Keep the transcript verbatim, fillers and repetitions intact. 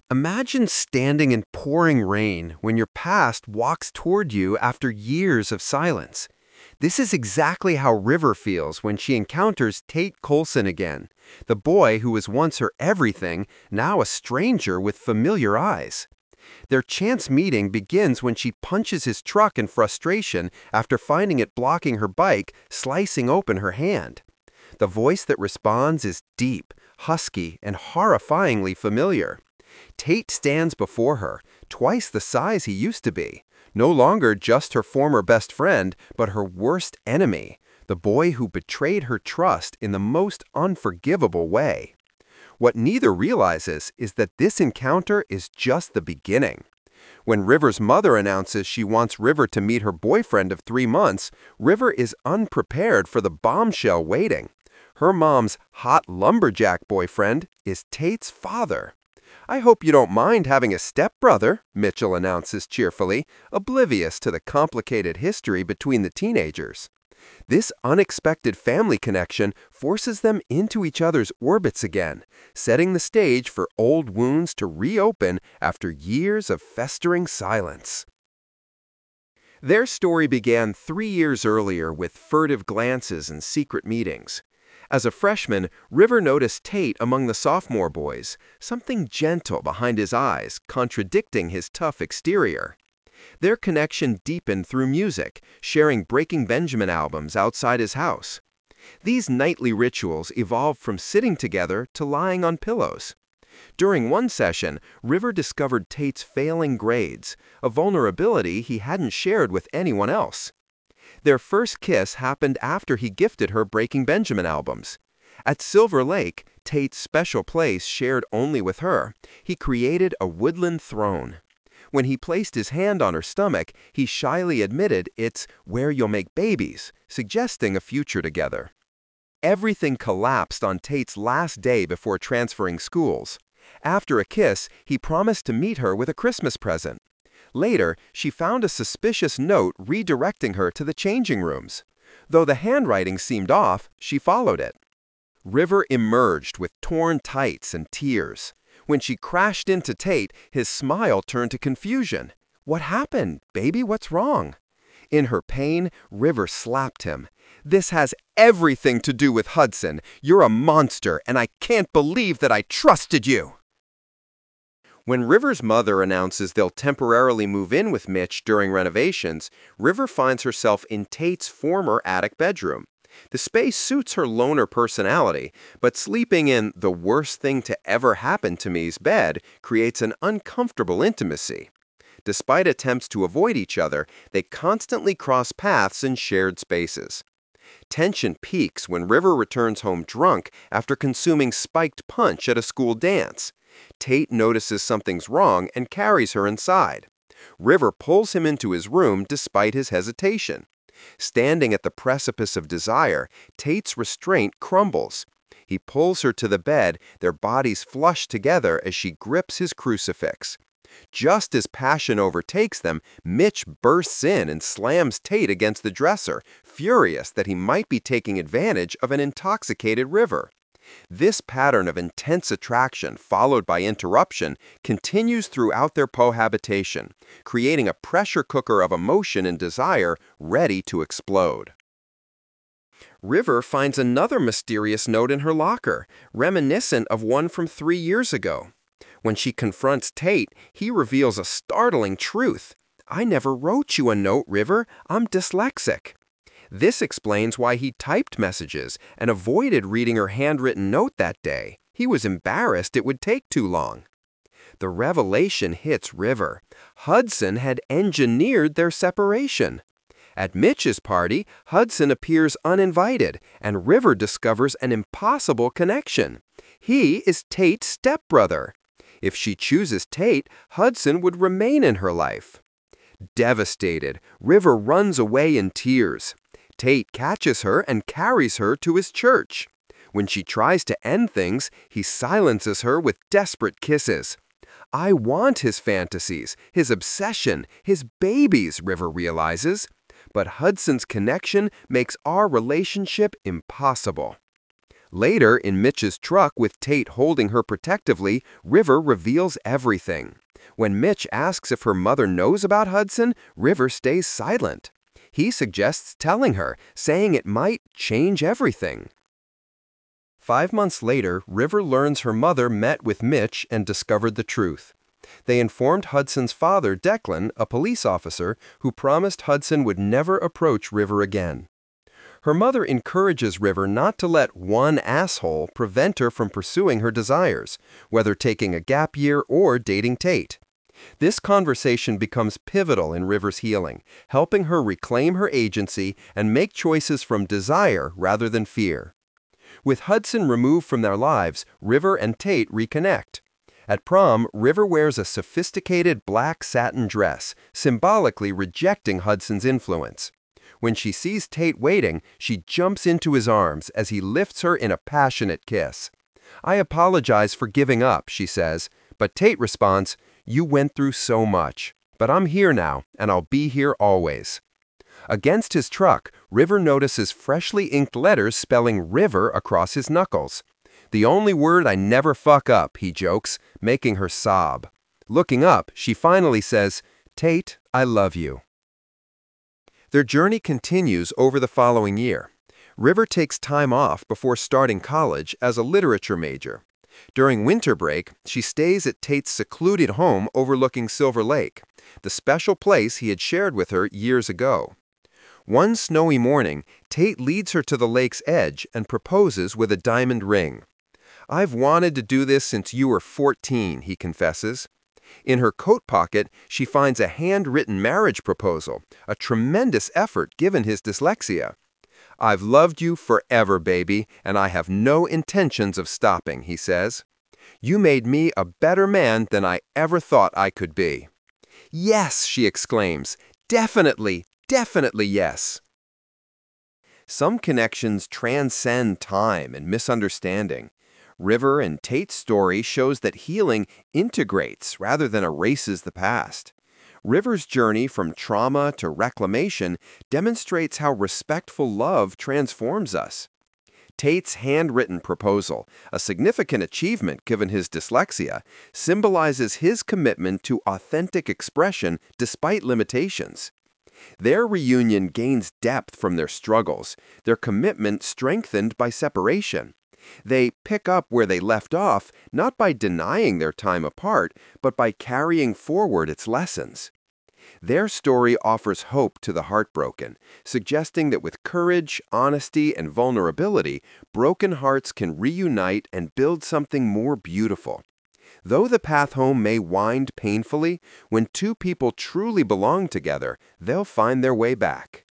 Imagine standing in pouring rain when your past walks toward you after years of silence. This is exactly how River feels when she encounters Tate Colson again, the boy who was once her everything, now a stranger with familiar eyes. Their chance meeting begins when she punches his truck in frustration after finding it blocking her bike, slicing open her hand. The voice that responds is deep, husky, and horrifyingly familiar. Tate stands before her, twice the size he used to be, no longer just her former best friend, but her worst enemy, the boy who betrayed her trust in the most unforgivable way. What neither realizes is that this encounter is just the beginning. When River's mother announces she wants River to meet her boyfriend of three months, River is unprepared for the bombshell waiting. Her mom's hot lumberjack boyfriend is Tate's father. "I hope you don't mind having a stepbrother," Mitchell announces cheerfully, oblivious to the complicated history between the teenagers. This unexpected family connection forces them into each other's orbits again, setting the stage for old wounds to reopen after years of festering silence. Their story began three years earlier with furtive glances and secret meetings. As a freshman, River noticed Tate among the sophomore boys, something gentle behind his eyes, contradicting his tough exterior. Their connection deepened through music, sharing Breaking Benjamin albums outside his house. These nightly rituals evolved from sitting together to lying on pillows. During one session, River discovered Tate's failing grades, a vulnerability he hadn't shared with anyone else. Their first kiss happened after he gifted her Breaking Benjamin albums. At Silver Lake, Tate's special place shared only with her, he created a woodland throne. When he placed his hand on her stomach, he shyly admitted it's where you'll make babies, suggesting a future together. Everything collapsed on Tate's last day before transferring schools. After a kiss, he promised to meet her with a Christmas present. Later, she found a suspicious note redirecting her to the changing rooms. Though the handwriting seemed off, she followed it. River emerged with torn tights and tears. When she crashed into Tate, his smile turned to confusion. "What happened, baby? What's wrong?" In her pain, River slapped him. "This has everything to do with Hudson. You're a monster, and I can't believe that I trusted you." When River's mother announces they'll temporarily move in with Mitch during renovations, River finds herself in Tate's former attic bedroom. The space suits her loner personality, but sleeping in the worst thing to ever happen to me's bed creates an uncomfortable intimacy. Despite attempts to avoid each other, they constantly cross paths in shared spaces. Tension peaks when River returns home drunk after consuming spiked punch at a school dance. Tate notices something's wrong and carries her inside. River pulls him into his room despite his hesitation. Standing at the precipice of desire, Tate's restraint crumbles. He pulls her to the bed, their bodies flush together as she grips his crucifix. Just as passion overtakes them, Mitch bursts in and slams Tate against the dresser, furious that he might be taking advantage of an intoxicated River. This pattern of intense attraction, followed by interruption, continues throughout their cohabitation, creating a pressure cooker of emotion and desire ready to explode. River finds another mysterious note in her locker, reminiscent of one from three years ago. When she confronts Tate, he reveals a startling truth. "I never wrote you a note, River. I'm dyslexic." This explains why he typed messages and avoided reading her handwritten note that day. He was embarrassed it would take too long. The revelation hits River. Hudson had engineered their separation. At Mitch's party, Hudson appears uninvited, and River discovers an impossible connection. He is Tate's stepbrother. If she chooses Tate, Hudson would remain in her life. Devastated, River runs away in tears. Tate catches her and carries her to his church. When she tries to end things, he silences her with desperate kisses. I want his fantasies, his obsession, his babies, River realizes. But Hudson's connection makes our relationship impossible. Later, in Mitch's truck with Tate holding her protectively, River reveals everything. When Mitch asks if her mother knows about Hudson, River stays silent. He suggests telling her, saying it might change everything. Five months later, River learns her mother met with Mitch and discovered the truth. They informed Hudson's father, Declan, a police officer, who promised Hudson would never approach River again. Her mother encourages River not to let one asshole prevent her from pursuing her desires, whether taking a gap year or dating Tate. This conversation becomes pivotal in River's healing, helping her reclaim her agency and make choices from desire rather than fear. With Hudson removed from their lives, River and Tate reconnect. At prom, River wears a sophisticated black satin dress, symbolically rejecting Hudson's influence. When she sees Tate waiting, she jumps into his arms as he lifts her in a passionate kiss. "I apologize for giving up," she says, but Tate responds, "You went through so much, but I'm here now, and I'll be here always." Against his truck, River notices freshly inked letters spelling River across his knuckles. "The only word I never fuck up," he jokes, making her sob. Looking up, she finally says, "Tate, I love you." Their journey continues over the following year. River takes time off before starting college as a literature major. During winter break, she stays at Tate's secluded home overlooking Silver Lake, the special place he had shared with her years ago. One snowy morning, Tate leads her to the lake's edge and proposes with a diamond ring. "I've wanted to do this since you were fourteen," he confesses. In her coat pocket, she finds a handwritten marriage proposal, a tremendous effort given his dyslexia. "I've loved you forever, baby, and I have no intentions of stopping," he says. "You made me a better man than I ever thought I could be." "Yes," she exclaims. "Definitely, definitely yes." Some connections transcend time and misunderstanding. River and Tate's story shows that healing integrates rather than erases the past. River's journey from trauma to reclamation demonstrates how respectful love transforms us. Tate's handwritten proposal, a significant achievement given his dyslexia, symbolizes his commitment to authentic expression despite limitations. Their reunion gains depth from their struggles, their commitment strengthened by separation. They pick up where they left off, not by denying their time apart, but by carrying forward its lessons. Their story offers hope to the heartbroken, suggesting that with courage, honesty, and vulnerability, broken hearts can reunite and build something more beautiful. Though the path home may wind painfully, when two people truly belong together, they'll find their way back.